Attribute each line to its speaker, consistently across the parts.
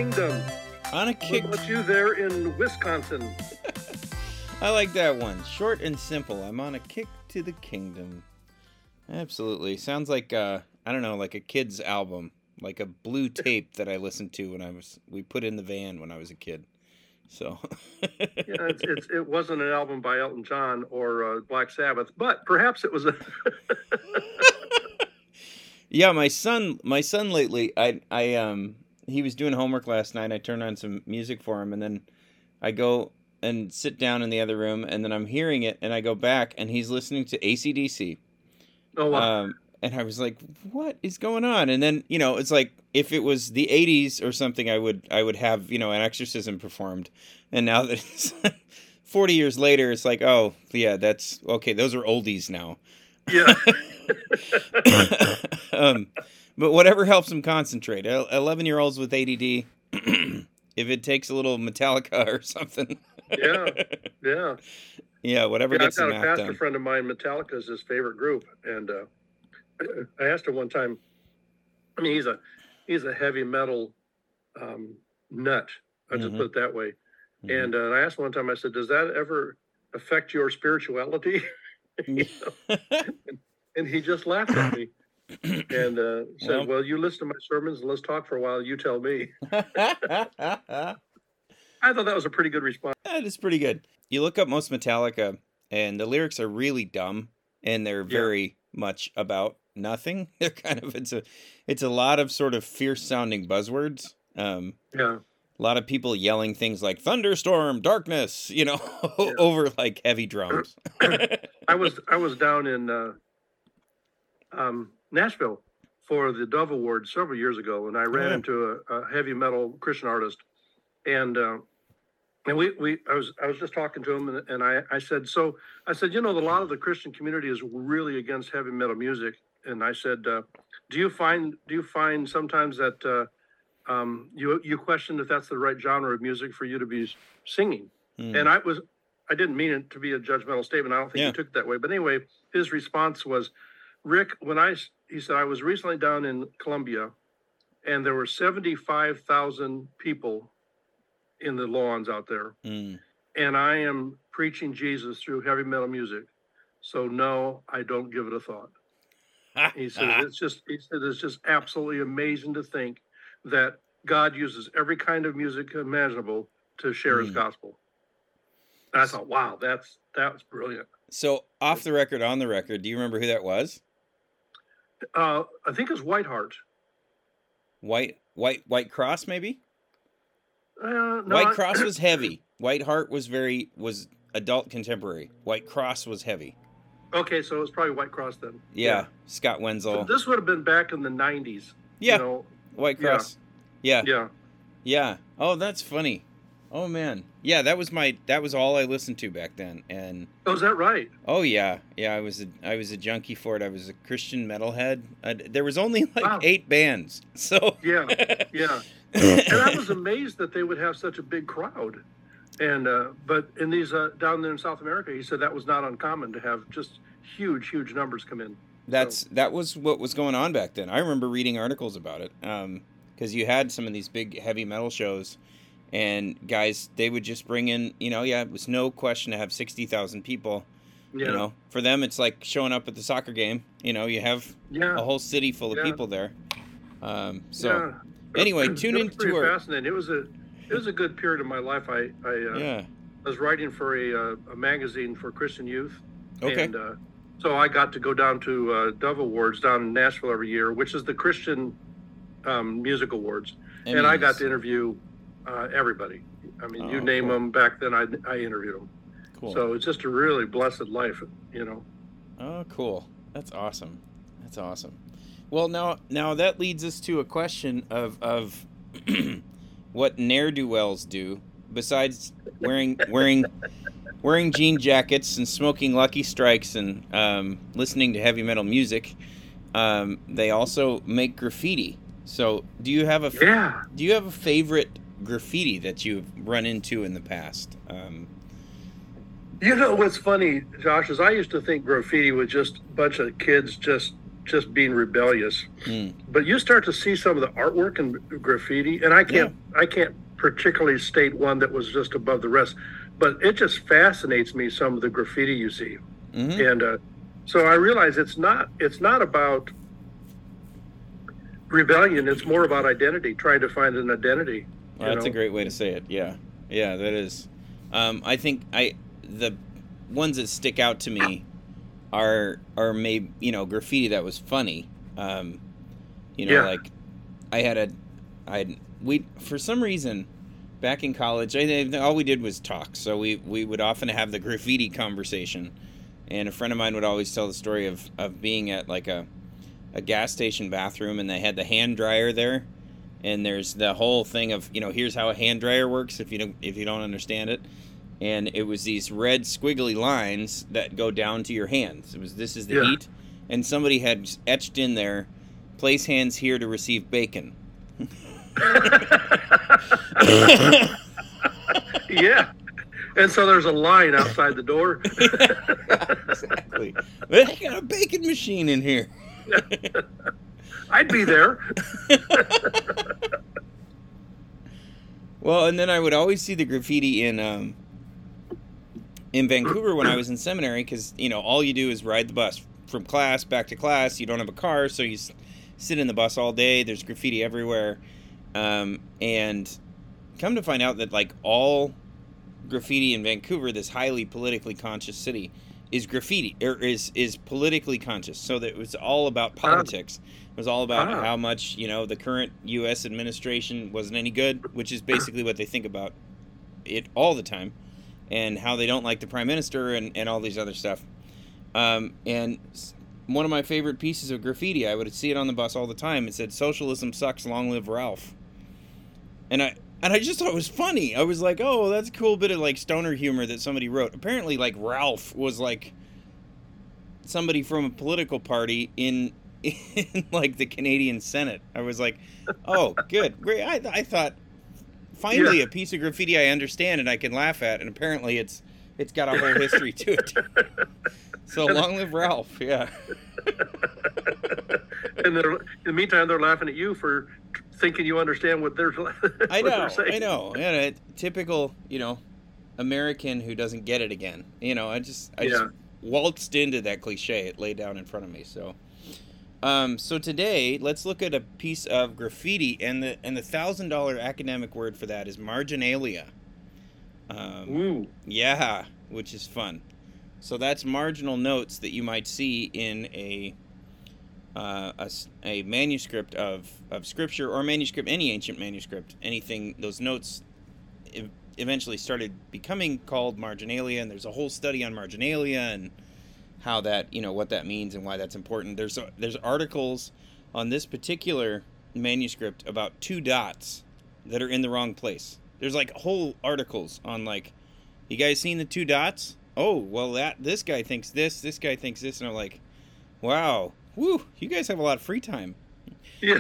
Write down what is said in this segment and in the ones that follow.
Speaker 1: Kingdom.
Speaker 2: On a kick.
Speaker 1: What about you there in Wisconsin?
Speaker 2: I like that one. Short and simple. I'm on a kick to the kingdom. Absolutely. Sounds like, I don't know, like a kid's album. Like a blue tape that I listened to when we put in the van when I was a kid. So.
Speaker 1: Yeah, it wasn't an album by Elton John or Black Sabbath, but perhaps it was a.
Speaker 2: Yeah, my son lately, he was doing homework last night. I turned on some music for him, and then I go and sit down in the other room, and then I'm hearing it, and I go back, and he's listening to AC/DC.
Speaker 1: Oh, wow.
Speaker 2: And I was like, what is going on? And then, it's like, if it was the 80s or something, I would have, an exorcism performed. And now that it's 40 years later, it's like, oh, yeah, that's, okay, those are oldies now.
Speaker 1: Yeah.
Speaker 2: But whatever helps them concentrate. 11-year-olds with ADD, if it takes a little Metallica or something.
Speaker 1: Yeah.
Speaker 2: Yeah, whatever gets them
Speaker 1: I've got a pastor
Speaker 2: done.
Speaker 1: friend of mine, Metallica is his favorite group, and I asked him one time. I mean, he's a heavy metal nut. I just put it that way. Mm-hmm. And I asked him one time. I said, "Does that ever affect your spirituality?" and he just laughed at me and said, "Well, you listen to my sermons and let's talk for a while. You tell me." I thought that was a pretty good response.
Speaker 2: That is pretty good. You look up most Metallica, and the lyrics are really dumb, and they're very much about nothing. They're kind of it's a lot of sort of fierce sounding buzzwords. A lot of people yelling things like thunderstorm, darkness, over like heavy drums.
Speaker 1: I was down in Nashville for the Dove Awards several years ago, and I ran into a heavy metal Christian artist, and I was just talking to him, and I said, a lot of the Christian community is really against heavy metal music, and I said, do you find sometimes that you question if that's the right genre of music for you to be singing? And I didn't mean it to be a judgmental statement. I don't think he took it that way, but anyway, his response was, Rick, he said, I was recently down in Colombia, and there were 75,000 people in the lawns out there, and I am preaching Jesus through heavy metal music, so no, I don't give it a thought. He said it's just absolutely amazing to think that God uses every kind of music imaginable to share His gospel. And I thought, wow, that was brilliant.
Speaker 2: So off the record, on the record, do you remember who that was?
Speaker 1: I think it's Whiteheart.
Speaker 2: White Cross, maybe.
Speaker 1: No,
Speaker 2: White Cross was heavy. Whiteheart was adult contemporary. White Cross was heavy.
Speaker 1: Okay, so it was probably White Cross then.
Speaker 2: Yeah. Scott Wenzel.
Speaker 1: So this would have been back in the 90s.
Speaker 2: Yeah. White Cross. Yeah.
Speaker 1: Yeah.
Speaker 2: Yeah. Oh, that's funny. Oh man. Yeah, that was all I listened to back then. And
Speaker 1: oh, is that right?
Speaker 2: Oh yeah. Yeah, I was a junkie for it. I was a Christian metalhead. There was only 8 bands. So
Speaker 1: Yeah. And I was amazed that they would have such a big crowd. And but in these down there in South America, he said that was not uncommon to have just huge numbers come in.
Speaker 2: That was what was going on back then. I remember reading articles about it because you had some of these big heavy metal shows, and guys, they would just bring in, it was no question to have 60,000 people.
Speaker 1: Yeah.
Speaker 2: For them, it's like showing up at the soccer game. You have a whole city full of people there. Anyway, tune into our.
Speaker 1: Fascinating. It was a good period of my life. I was writing for a magazine for Christian youth.
Speaker 2: Okay.
Speaker 1: And so I got to go down to Dove Awards down in Nashville every year, which is the Christian music awards. And I got to interview everybody. I mean, you name them. Back then, I interviewed them.
Speaker 2: Cool.
Speaker 1: So it's just a really blessed life,
Speaker 2: Oh, cool. That's awesome. Well, now that leads us to a question of what ne'er-do-wells do besides wearing jean jackets and smoking Lucky Strikes and listening to heavy metal music. They also make graffiti. So, do you have a favorite graffiti that you've run into in the past?
Speaker 1: What's funny, Josh, is I used to think graffiti was just a bunch of kids just just being rebellious.
Speaker 2: Mm.
Speaker 1: But you start to see some of the artwork and graffiti, and I can't particularly state one that was just above the rest, but it just fascinates me, some of the graffiti you see.
Speaker 2: Mm-hmm.
Speaker 1: And so I realize it's not about rebellion, it's more about identity, trying to find an identity.
Speaker 2: Well, that's a great way to say it. Yeah, that is. I think the ones that stick out to me are maybe, graffiti that was funny. Like we for some reason back in college, all we did was talk, so we would often have the graffiti conversation, and a friend of mine would always tell the story of being at like a gas station bathroom, and they had the hand dryer there, and there's the whole thing of, here's how a hand dryer works if you don't understand it. And it was these red squiggly lines that go down to your hands. This is the heat. And somebody had etched in there, place hands here to receive bacon.
Speaker 1: Yeah. And so there's a line outside the door.
Speaker 2: Exactly. They got a bacon machine in here.
Speaker 1: I'd be there.
Speaker 2: Well, and then I would always see the graffiti in Vancouver when I was in seminary, because all you do is ride the bus from class back to class. You don't have a car, so you sit in the bus all day. There's graffiti everywhere, and come to find out that like all graffiti in Vancouver, this highly politically conscious city, is graffiti or is politically conscious. So that it was all about politics. It was all about how much the current U.S. administration wasn't any good, which is basically what they think about it all the time. And how they don't like the prime minister and all these other stuff. And one of my favorite pieces of graffiti, I would see it on the bus all the time. It said, "Socialism sucks, long live Ralph." And I just thought it was funny. I was like, oh, that's a cool bit of like stoner humor that somebody wrote. Apparently, like Ralph was like somebody from a political party in like the Canadian Senate. I was like, oh, good, great. I thought, finally, a piece of graffiti I understand and I can laugh at, and apparently it's got a whole history to it. So long live Ralph, yeah.
Speaker 1: And in the meantime, they're laughing at you for thinking you understand what they're saying.
Speaker 2: I know. Yeah, a typical, American who doesn't get it again. I just waltzed into that cliche. It laid down in front of me. So, so today, let's look at a piece of graffiti, and the $1,000 academic word for that is marginalia. Yeah, which is fun. So that's marginal notes that you might see in a manuscript of scripture, or manuscript, any ancient manuscript, anything. Those notes eventually started becoming called marginalia, and there's a whole study on marginalia and how that, what that means and why that's important. There's articles on this particular manuscript about 2 dots that are in the wrong place. There's like whole articles on like, you guys seen the 2 dots? Oh, well, this guy thinks this guy thinks this, and I'm like, wow, woo, you guys have a lot of free time.
Speaker 1: Yeah.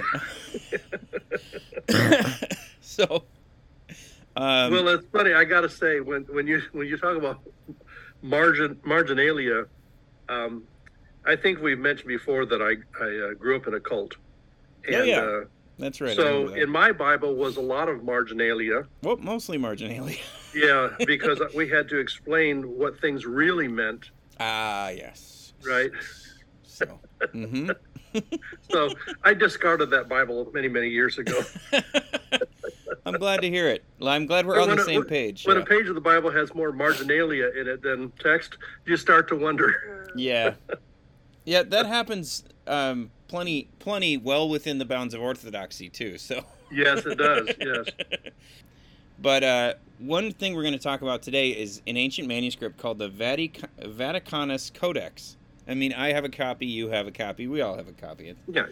Speaker 2: So,
Speaker 1: well, it's funny. I gotta say, when you talk about marginalia, I think we've mentioned before that I grew up in a cult. And,
Speaker 2: that's right.
Speaker 1: So in my Bible was a lot of marginalia.
Speaker 2: Well, mostly marginalia.
Speaker 1: Yeah, because we had to explain what things really meant.
Speaker 2: Ah, yes.
Speaker 1: Right.
Speaker 2: So. Mm-hmm.
Speaker 1: So I discarded that Bible many, many years ago.
Speaker 2: I'm glad to hear it. I'm glad we're on the same page.
Speaker 1: When a page of the Bible has more marginalia in it than text, you start to wonder.
Speaker 2: Yeah. Yeah, that happens plenty well within the bounds of orthodoxy, too. So.
Speaker 1: Yes, it does. Yes.
Speaker 2: But one thing we're going to talk about today is an ancient manuscript called the Vaticanus Codex. I mean, I have a copy, you have a copy, we all have a copy.
Speaker 1: Yeah.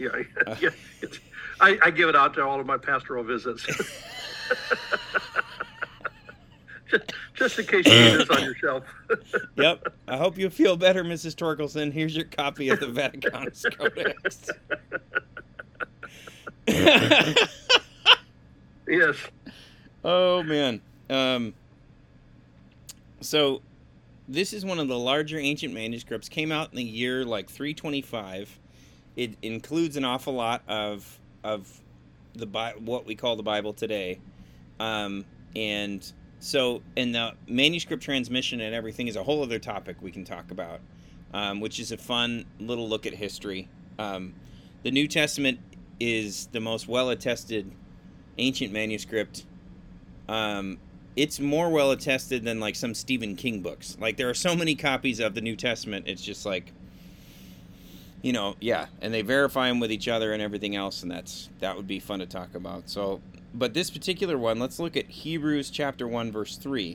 Speaker 1: I give it out to all of my pastoral visits. just in case you need this on your shelf.
Speaker 2: Yep. I hope you feel better, Mrs. Torkelson. Here's your copy of the Vaticanus Codex.
Speaker 1: Yes.
Speaker 2: Oh, man. So this is one of the larger ancient manuscripts. Came out in the year like 325, it includes an awful lot of what we call the Bible today, and so and the manuscript transmission and everything is a whole other topic we can talk about, which is a fun little look at history. The New Testament is the most well-attested ancient manuscript. It's more well-attested than like some Stephen King books. Like there are so many copies of the New Testament, it's just like, yeah, and they verify them with each other and everything else, and that would be fun to talk about. So, but this particular one, let's look at Hebrews chapter 1, verse 3.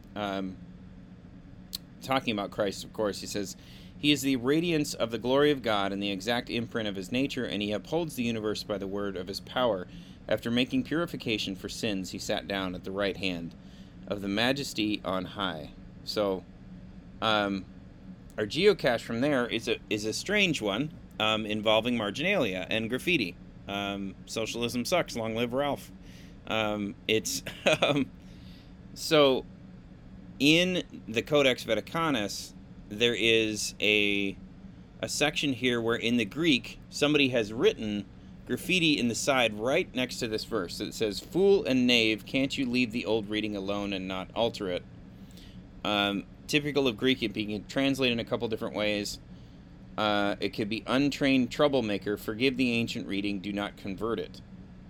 Speaker 2: Talking about Christ, of course, he says, "He is the radiance of the glory of God and the exact imprint of his nature, and he upholds the universe by the word of his power. After making purification for sins, he sat down at the right hand of the Majesty on high." So, our geocache from there is a strange one, involving marginalia and graffiti. Socialism sucks. Long live Ralph. It's so in the Codex Vaticanus, there is a section here where in the Greek somebody has written graffiti in the side right next to this verse. It says, "Fool and knave, can't you leave the old reading alone and not alter it?" Typical of Greek, it being translated in a couple different ways. It could be "untrained troublemaker, forgive the ancient reading, do not convert it."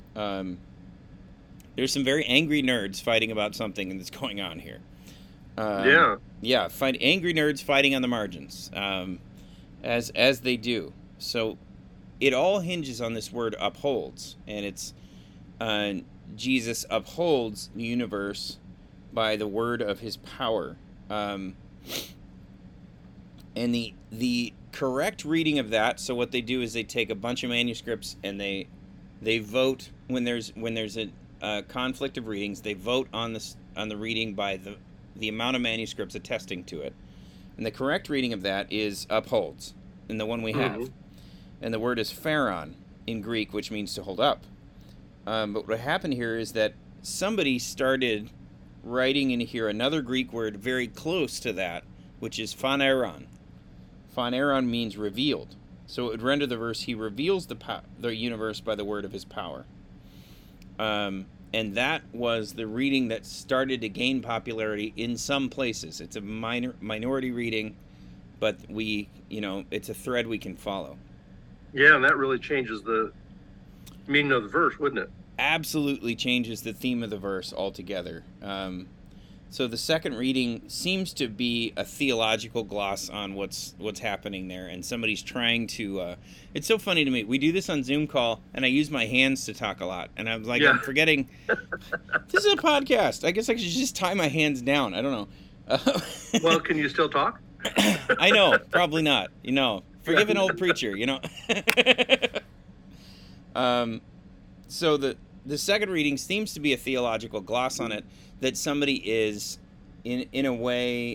Speaker 2: There's some very angry nerds fighting about something that's going on here. Yeah, angry nerds fighting on the margins, as they do. So it all hinges on this word "upholds," and it's Jesus upholds the universe by the word of his power. And the correct reading of that. So what they do is they take a bunch of manuscripts and they vote when there's a conflict of readings. They vote on the reading by the amount of manuscripts attesting to it, and the correct reading of that is "upholds," and the one we have. Mm-hmm. And the word is "pharon" in Greek, which means to hold up. But what happened here is that somebody started writing in here another Greek word very close to that, which is phaneron. Phaneron means revealed. So it would render the verse, "He reveals the universe by the word of his power." And that was the reading that started to gain popularity in some places. It's a minority reading, but it's a thread we can follow.
Speaker 1: Yeah, and that really changes the meaning of the verse, wouldn't it?
Speaker 2: Absolutely changes the theme of the verse altogether. So the second reading seems to be a theological gloss on what's happening there, and somebody's trying to. It's so funny to me. We do this on Zoom call, and I use my hands to talk a lot, and I'm like, I'm forgetting. This is a podcast. I guess I should just tie my hands down. I don't know.
Speaker 1: Well, can you still talk?
Speaker 2: I know, probably not. Forgive an old preacher. So the second reading seems to be a theological gloss on it, that somebody is, in a way,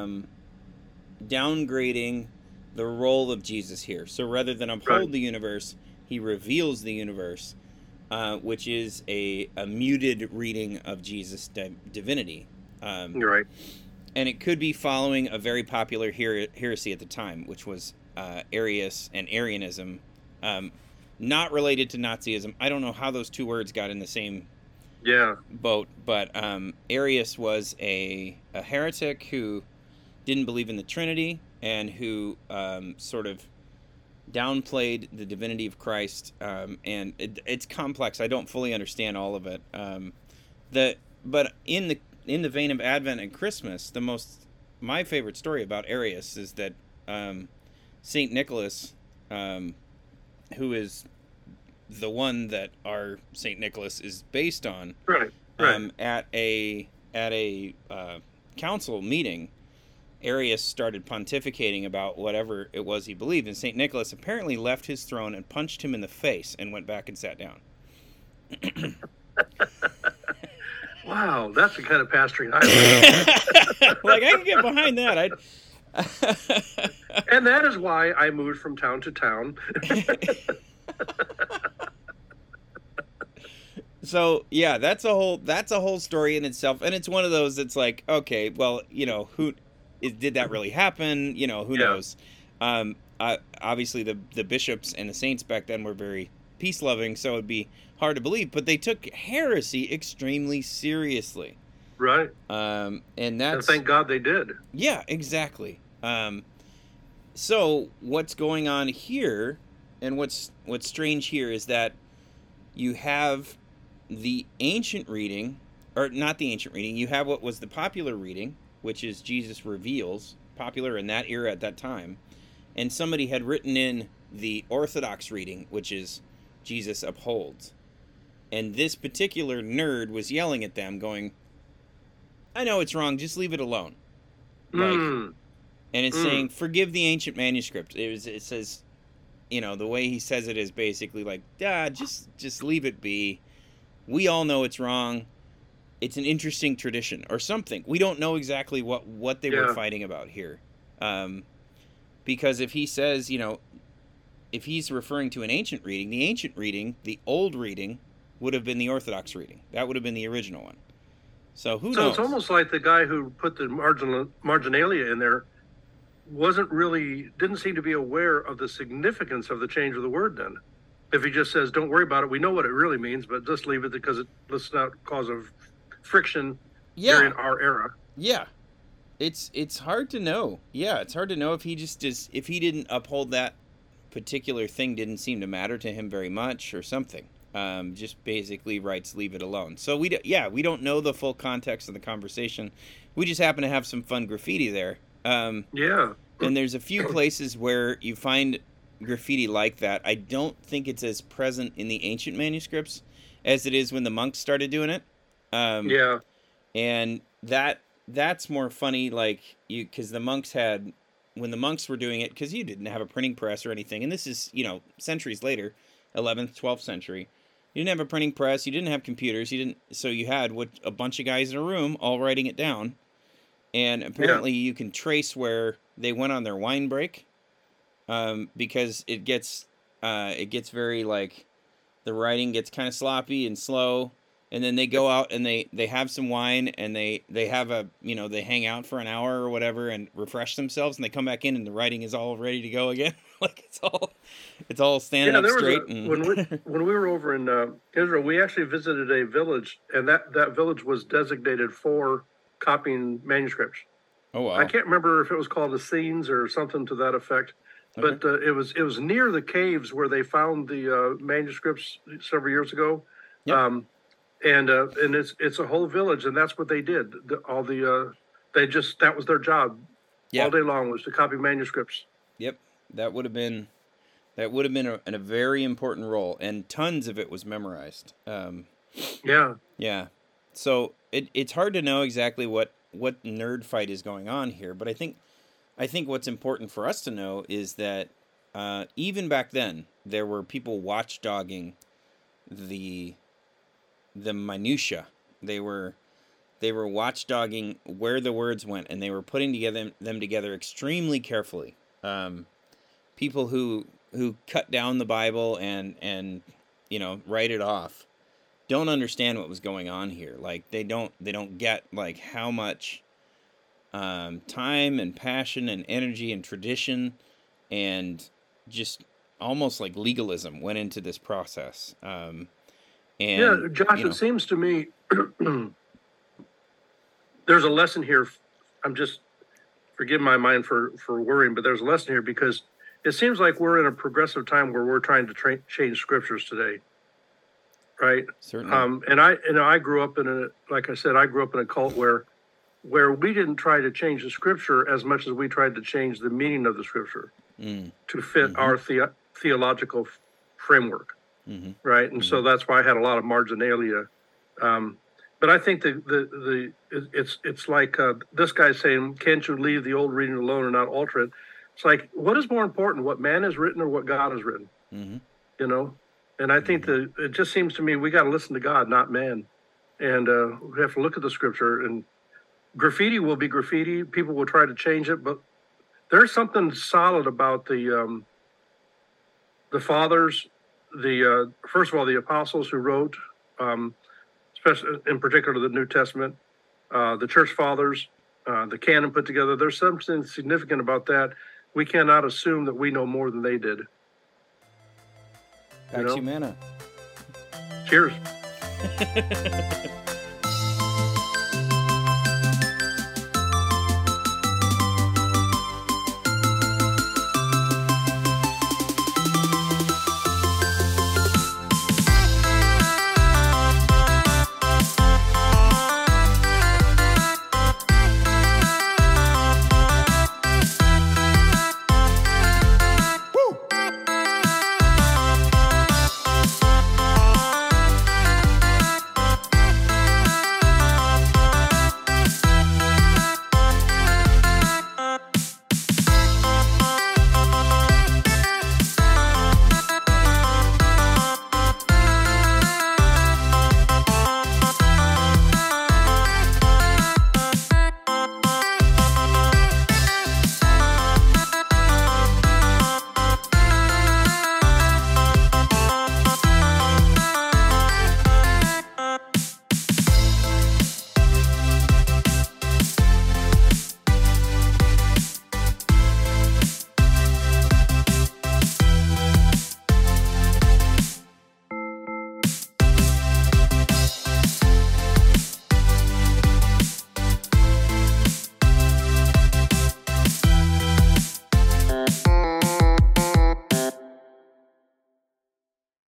Speaker 2: downgrading the role of Jesus here. So rather than uphold the universe, he reveals the universe, which is a muted reading of Jesus' divinity.
Speaker 1: Right.
Speaker 2: And it could be following a very popular heresy at the time, which was Arius and Arianism. Not related to Nazism. I don't know how those two words got in the same boat, but Arius was a heretic who didn't believe in the Trinity and who sort of downplayed the divinity of Christ, and it's complex. I don't fully understand all of it. But in the vein of Advent and Christmas, my favorite story about Arius is that Saint Nicholas, who is the one that our Saint Nicholas is based on, at a council meeting, Arius started pontificating about whatever it was he believed, and Saint Nicholas apparently left his throne and punched him in the face and went back and sat down.
Speaker 1: Wow, that's the kind of pastoring I like.
Speaker 2: Like, I can get behind that.
Speaker 1: And that is why I moved from town to town.
Speaker 2: So yeah, that's a whole story in itself, and it's one of those that's like, okay, well, who did that really happen? Who knows? obviously the bishops and the saints back then were very peace loving, so it'd be hard to believe. But they took heresy extremely seriously.
Speaker 1: Right.
Speaker 2: And
Speaker 1: And thank God they did.
Speaker 2: Yeah, exactly. So what's going on here, and what's strange here is that you have the ancient reading, or not the ancient reading. You have what was the popular reading, which is Jesus Reveals, popular in that era at that time, and somebody had written in the Orthodox reading, which is Jesus Upholds. And this particular nerd was yelling at them, going, I know it's wrong, just leave it alone. Like, and it's saying, forgive the ancient manuscript. It says, you know, the way he says it is basically like, just leave it be. We all know it's wrong. It's an interesting tradition or something. We don't know exactly what they were fighting about here. Because if he says, you know, if he's referring to an ancient reading, the old reading, would have been the Orthodox reading. That would have been the original one. So who knows?
Speaker 1: So it's almost like the guy who put the marginalia in there didn't seem to be aware of the significance of the change of the word then. If he just says, don't worry about it, we know what it really means, but just leave it because let's not cause a friction during our era.
Speaker 2: Yeah. It's hard to know. Yeah, it's hard to know if he if he didn't uphold that particular thing, didn't seem to matter to him very much or something. Just basically writes, leave it alone. So we don't know the full context of the conversation. We just happen to have some fun graffiti there. And there's a few places where you find graffiti like that. I don't think it's as present in the ancient manuscripts as it is when the monks started doing it. And that's more funny, like, because the monks when the monks were doing it, because you didn't have a printing press or anything, and this is, you know, centuries later, 11th, 12th century. You didn't have a printing press, you didn't have computers, so you had a bunch of guys in a room all writing it down. And apparently you can trace where they went on their wine break, because it gets very, like, the writing gets kind of sloppy and slow, and then they go out and they have some wine, and they have they hang out for an hour or whatever and refresh themselves, and they come back in and the writing is all ready to go again. Like it's all standing up straight.
Speaker 1: When we were over in Israel, we actually visited a village, and that village was designated for copying manuscripts.
Speaker 2: Oh wow!
Speaker 1: I can't remember if it was called the Scenes or something to that effect, but it was near the caves where they found the manuscripts several years ago.
Speaker 2: Yep.
Speaker 1: And it's a whole village, and that's what they did. That was their job all day long, was to copy manuscripts.
Speaker 2: Yep, that would have been a very important role, and tons of it was memorized. Yeah. So it's hard to know exactly what nerd fight is going on here, but I think what's important for us to know is that even back then there were people watchdogging the minutia. They were watchdogging where the words went, and they were putting them together extremely carefully. People who cut down the Bible and write it off don't understand what was going on here. Like they don't get like how much time and passion and energy and tradition and just almost like legalism went into this process. And,
Speaker 1: Josh, it seems to me there's a lesson here. I'm just, forgive my mind for worrying, but there's a lesson here because it seems like we're in a progressive time where we're trying to change scriptures today, right?
Speaker 2: Certainly.
Speaker 1: And I grew up like I said, I grew up in a cult where we didn't try to change the scripture as much as we tried to change the meaning of the scripture to fit our theological framework. Right, and so that's why I had a lot of marginalia. But I think it's like this guy saying, "Can't you leave the old reading alone and not alter it?" It's like, what is more important, what man has written or what God has written? You know, and I think that it just seems to me we got to listen to God, not man, and we have to look at the scripture. And graffiti will be graffiti. People will try to change it, but there's something solid about the fathers. First of all, the apostles who wrote, especially in particular the New Testament, the church fathers, the canon put together. There's something significant about that we cannot assume that we know more than they did.
Speaker 2: Pax Humana.
Speaker 1: Cheers.